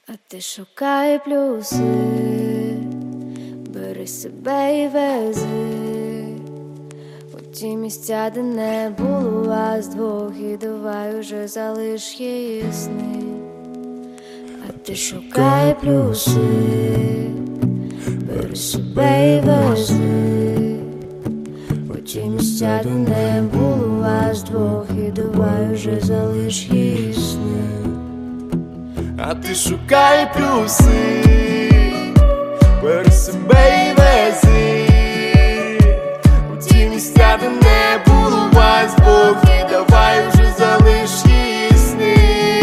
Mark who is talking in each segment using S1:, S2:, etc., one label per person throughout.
S1: А ти шукай плюси, бери себе і вези у ті місця, де не було вас двох, і давай уже залиш її сни. А ти шукай плюси, бери себе і вези у ті місця, де не було вас двох, і давай уже залиш її сни.
S2: А ти шукай плюси, бери себе і вези у ті місця, де не було вас двох, і давай вже залиш її сни.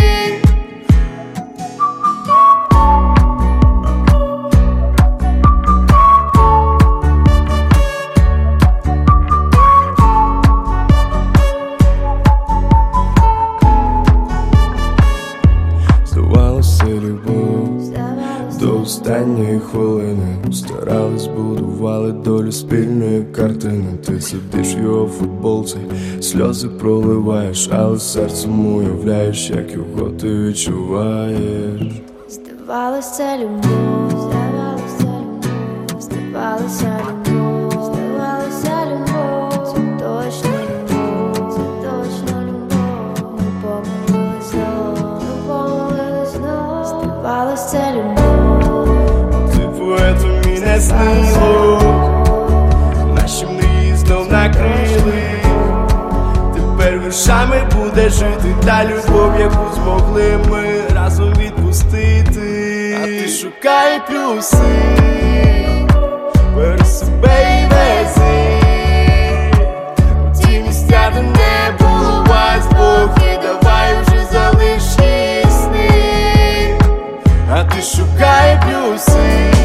S2: Здавалося, любов до останньої хвилини, старались, будували долю спільної картини. Ти сидиш в його футболці, сльози проливаєш, але серцем уявляєш, як його ти відчуваєш.
S1: Здавалося, любов, здавалося, любов, здавалося, любов, здавалося, любов, це точно любов, це точно любов. Ми помилились знов, ми помилились знов. Здавалося, любов,
S2: Типу, ето мене снило, наші мрії знов накрили. Тепер віршами буде жити та любов, яку змогли ми разом відпустити. А ти шукай плюси, бери себе і вези у ті місця, де не було вас двох, і давай вже залиш її сни. А ти шукай плюси,